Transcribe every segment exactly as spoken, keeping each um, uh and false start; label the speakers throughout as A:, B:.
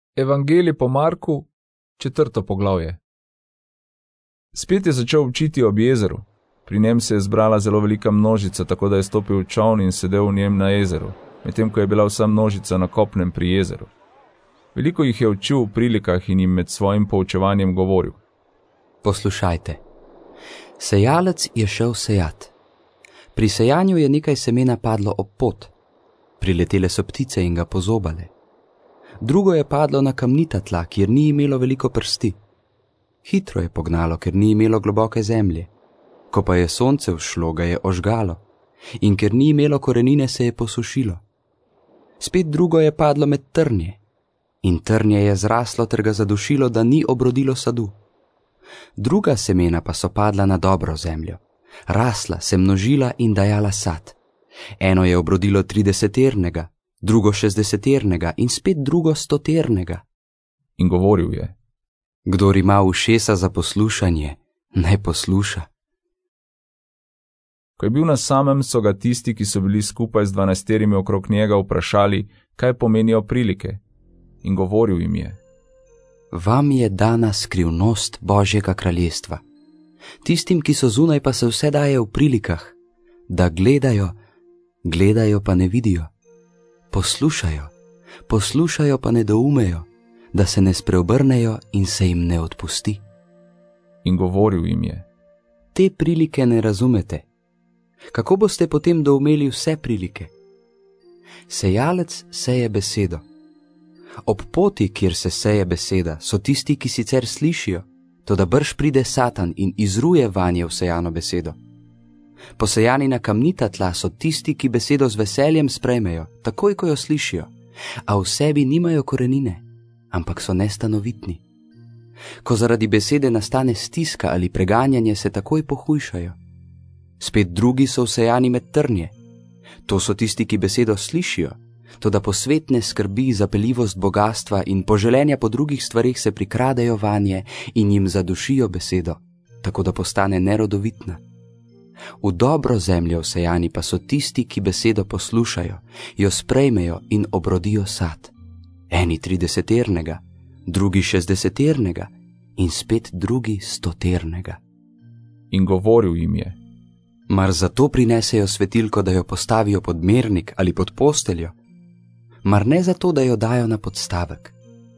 A: Evangelij po Marku, četrto poglavje. Spet je začel učiti ob jezeru. Pri njem se je zbrala zelo velika množica, tako da je stopil v čoln in sedel v njem na jezeru, medtem ko je bila vsa množica na kopnem pri jezeru. Veliko jih je učil v prilikah in jim med svojim poučevanjem govoril.
B: Poslušajte. Sejalec je šel sejat. Pri sejanju je nekaj semena padlo ob pot. Priletele so ptice in ga pozobale. Drugo je padlo na kamnita tla, kjer ni imelo veliko prsti. Hitro je pognalo, ker ni imelo globoke zemlje. Ko pa je sonce vzšlo, ga je ožgalo. In ker ni imelo korenine, se je posušilo. Spet drugo je padlo med trnje. In trnje je zraslo ter ga zadušilo, da ni obrodilo sadu. Druga semena pa so padla na dobro zemljo. Rasla, se množila in dajala sad. Eno je obrodilo trideseternega, drugo šestdeseternega in spet drugo stoternega.
A: In govoril je.
B: Kdor ima ušesa za poslušanje, naj posluša.
A: Ko je bil na samem, so ga tisti, ki so bili skupaj z dvanajsterimi okrog njega, vprašali, kaj pomenijo prilike. In govoril jim je.
B: Vam je dana skrivnost Božjega kraljestva. Tistim, ki so zunaj, pa se vse daje v prilikah, da gledajo, gledajo pa ne vidijo. Poslušajo, poslušajo pa ne doumejo, da se ne spreobrnejo in se jim ne odpusti.
A: In govoril jim je.
B: Te prilike ne razumete. Kako boste potem doumeli vse prilike? Sejalec seje besedo. Ob poti, kjer se seje beseda, so tisti, ki sicer slišijo, toda brž pride Satan in izruje vanje vsejano besedo. Posejani na kamnita tla so tisti, ki besedo z veseljem sprejmejo, takoj ko jo slišijo, a v sebi nimajo korenine, ampak so nestanovitni. Ko zaradi besede nastane stiska ali preganjanje, se takoj pohujšajo. Spet drugi so vsejani med trnje. To so tisti, ki besedo slišijo, toda posvetne skrbi, zapeljivost bogastva in poželenja po drugih stvareh se prikradejo vanje in jim zadušijo besedo, tako da postane nerodovitna. V dobro zemljo vsejani pa so tisti, ki besedo poslušajo, jo sprejmejo in obrodijo sad. Eni trideseternega, drugi šestdeseternega in spet drugi stoternega.
A: In govoril jim je.
B: Mar zato prinesejo svetilko, da jo postavijo pod mernik ali pod posteljo? Mar ne zato, da jo dajo na podstavek?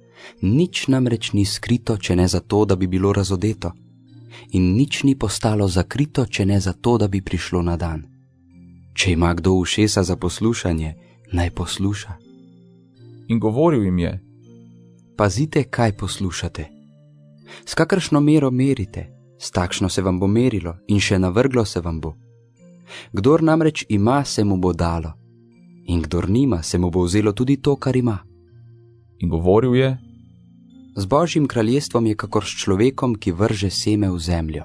B: Nič namreč ni skrito, če ne zato, da bi bilo razodeto. In nič ni postalo zakrito, če ne zato, da bi prišlo na dan. Če ima kdo ušesa za poslušanje, naj posluša.
A: In govoril jim je.
B: Pazite, kaj poslušate. S kakršno mero merite, s takšno se vam bo merilo in še navrglo se vam bo. Kdor namreč ima, se mu bo dalo. In kdor nima, se mu bo vzelo tudi to, kar ima.
A: In govoril je.
B: Z Božjim kraljestvom je kakor s človekom, ki vrže seme v zemljo.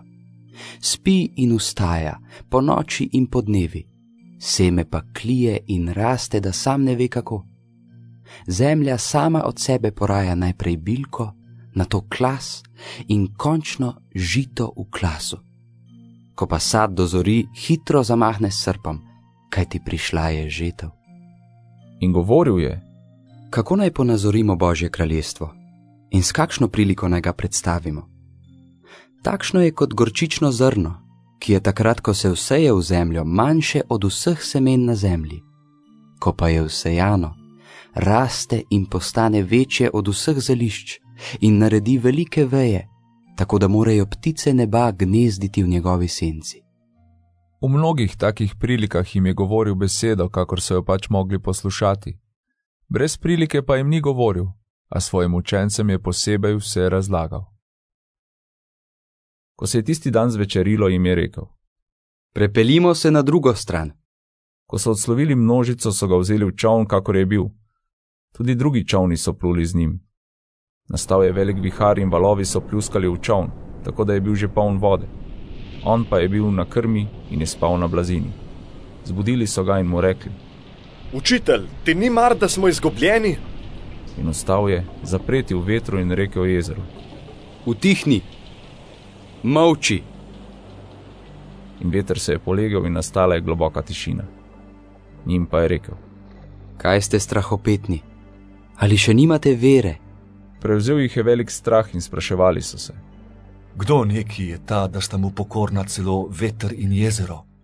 B: Spi in vstaja, po noči in po dnevi. Seme pa klije in raste, da sam ne ve kako. Zemlja sama od sebe poraja najprej bilko, nato klas in končno žito v klasu. Ko pa sad dozori, hitro zamahne s srpom, kajti prišla je žetev.
A: In govoril je.
B: Kako naj ponazorimo Božje kraljestvo? In s kakšno priliko naj ga predstavimo? Takšno je kot gorčično zrno, ki je takrat, ko se vseje v zemljo, manjše od vseh semen na zemlji. Ko pa je vsejano, raste in postane večje od vseh zelišč in naredi velike veje, tako da morajo ptice neba gnezditi v njegovi senci.
A: V mnogih takih prilikah jim je govoril besedo, kakor so jo pač mogli poslušati. Brez prilike pa jim ni govoril, a svojim učencem je posebej vse razlagal. Ko se je tisti dan zvečerilo, jim je rekel.
B: Prepeljimo se na drugo stran.
A: Ko so odslovili množico, so ga vzeli v čoln, kakor je bil. Tudi drugi čolni so pluli z njim. Nastal je velik vihar in valovi so pljuskali v čoln, tako da je bil že poln vode. On pa je bil na krmi in je spal na blazini. Zbudili so ga in mu rekli.
C: Učitelj, ti ni mar, da smo izgubljeni?
A: In ostal je, zapreti v vetru in rekel jezeru.
B: Utihni, molči.
A: In veter se je polegel in nastala je globoka tišina. Njim pa je rekel.
B: Kaj ste strahopetni? Ali še nimate vere?
A: Prevzel jih je velik strah in spraševali so se:
D: Kdo neki je ta, da sta mu pokorna celo veter in jezero?